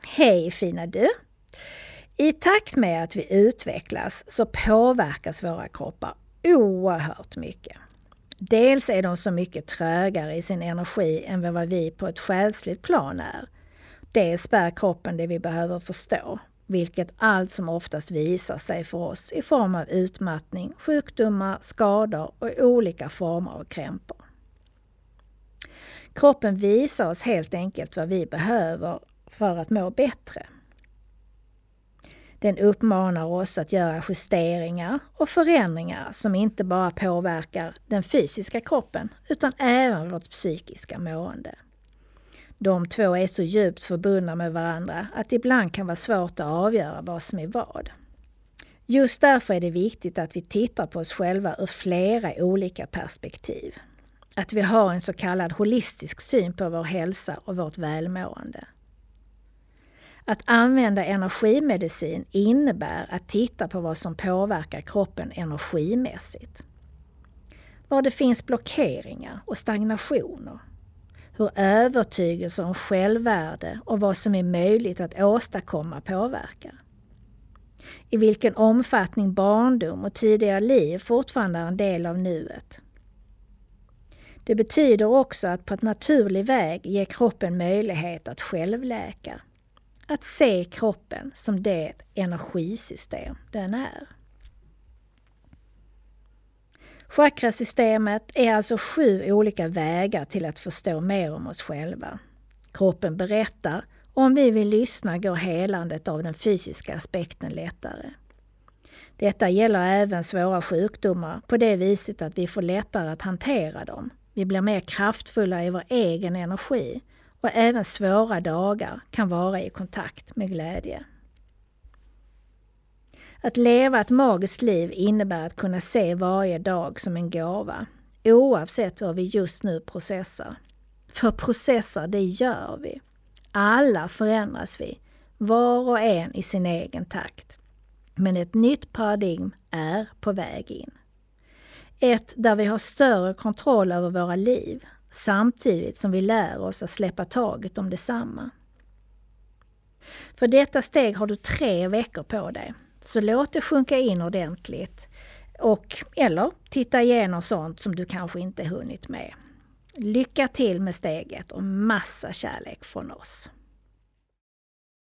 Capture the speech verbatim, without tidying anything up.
Hej fina du! I takt med att vi utvecklas så påverkas våra kroppar oerhört mycket. Dels är de så mycket trögare i sin energi än vad vi på ett själsligt plan är. Dels bär kroppen det vi behöver förstå, vilket allt som oftast visar sig för oss i form av utmattning, sjukdomar, skador och olika former av krämpor. Kroppen visar oss helt enkelt vad vi behöver för att må bättre. Den uppmanar oss att göra justeringar och förändringar som inte bara påverkar den fysiska kroppen utan även vårt psykiska mående. De två är så djupt förbundna med varandra att det ibland kan vara svårt att avgöra vad som är vad. Just därför är det viktigt att vi tittar på oss själva ur flera olika perspektiv. Att vi har en så kallad holistisk syn på vår hälsa och vårt välmående. Att använda energimedicin innebär att titta på vad som påverkar kroppen energimässigt. Var det finns blockeringar och stagnationer. Hur övertygelse om självvärde och vad som är möjligt att åstadkomma påverkar. I vilken omfattning barndom och tidigare liv fortfarande är en del av nuet. Det betyder också att på ett naturlig väg ger kroppen möjlighet att självläka. Att se kroppen som det energisystem den är. Chakrasystemet är alltså sju olika vägar till att förstå mer om oss själva. Kroppen berättar, och om vi vill lyssna går helandet av den fysiska aspekten lättare. Detta gäller även svåra sjukdomar på det viset att vi får lättare att hantera dem. Vi blir mer kraftfulla i vår egen energi. Och även svåra dagar kan vara i kontakt med glädje. Att leva ett magiskt liv innebär att kunna se varje dag som en gåva, oavsett vad vi just nu processar. För processar, det gör vi. Alla förändras vi, var och en i sin egen takt. Men ett nytt paradigm är på väg in. Ett där vi har större kontroll över våra liv. Samtidigt som vi lär oss att släppa taget om detsamma. För detta steg har du tre veckor på dig. Så låt det sjunka in ordentligt. Och, eller titta igenom sånt som du kanske inte hunnit med. Lycka till med steget och massa kärlek från oss.